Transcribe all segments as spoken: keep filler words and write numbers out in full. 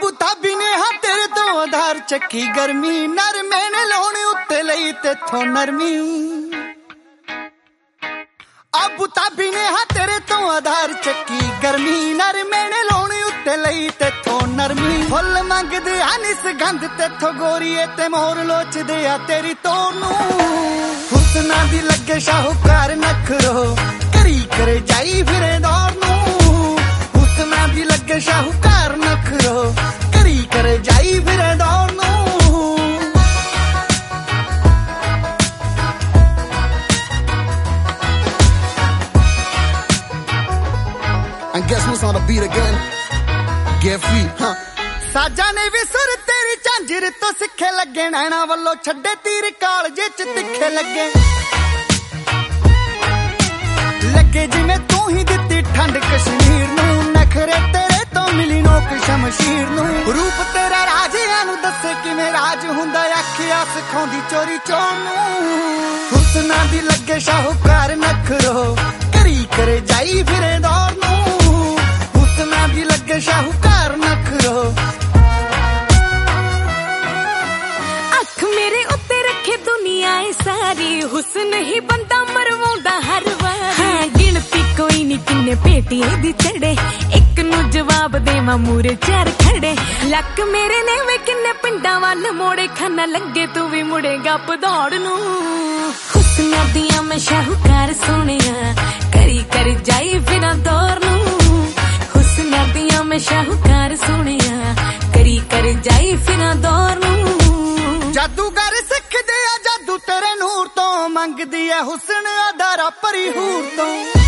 Abu Dhabi ने हाँ तेरे तो आधार चक्की गर्मी नर मैंने लाने उत्ते लई तेथों नरमी अबू धाबी ने हाँ तेरे तो आधार चक्की गर्मी नर मैंने लाने उत्ते लई तेथों नरमी फुल मंगदे अनिस गंध तेथों गोरीए ते मोर लोचदे आ तेरी तोर नूं हुस्ना दी लगे शाहूकार नखरो करी करे जाई फिरे दौर नूं हुस्ना दी लगे शाहूकार नखरो करी करे जाई फिरे दौर नूं And guess who's on the beat again? Get free, huh? साजा ने भी सुर तेरी झांझर तो सिखे लगे नैना वल्लों छड्डे तीर कालजे च तिखे लगे लगे जिवें तू ही दित्ती ठंड कश्मीर नूं नखरे तेरे तो मिली नोक शमशीर नूं रूप तेरा राजियां नूं दस्से किवें राज हुंदा आखिया सिखाउंदी चोरी चोर नूं हुस्ना दी लगे शाहूकार नखरो करी करे जाई फिरे दौर नूं हुस्ना दी लगे शाहूकार नखरो मेरे उत्ते रखे दुनिया सारी हुस्न ही बंदा मरवाउंदा हर वार हाँ गिनती कोई नहीं किन्ने पेटियां दी चढ़े एक नू जवाब देवा मूरे चार खड़े लक मेरे ने वे किन्ने पिंडां वल मोड़े खाना लगे तू भी मुड़ेगा पदौड़ नू हुस्ना दियां मैं शाहूकार सोनिया करी कर जाई फिरा दौर नू हुस्ना दियां मैं शाहूकार सोनिया करी कर जाई फिरा दौर नू जादूगर सिखदे आ जादू तेरे नूर तो मंगदी है हुस्न अदारा परी हूर तो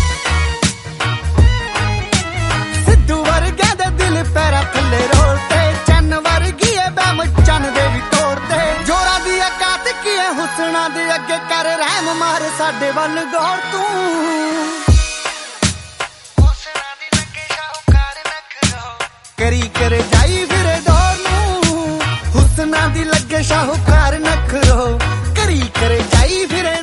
सिद्धू वर्गे दे दिल पैरा थले रोलते चन वर्गी है बैम चन दे भी तोड़ते जोरा दी अकात की है हुस्ना दे अगे कर रहम मार साडे वल गौर तू हुस्ना दी लगे शाहूकार नखरो करी करे जाई फिरे दौर नू हुस्ना दी लगे शाहूकार नखरो करी करे जाई फिरे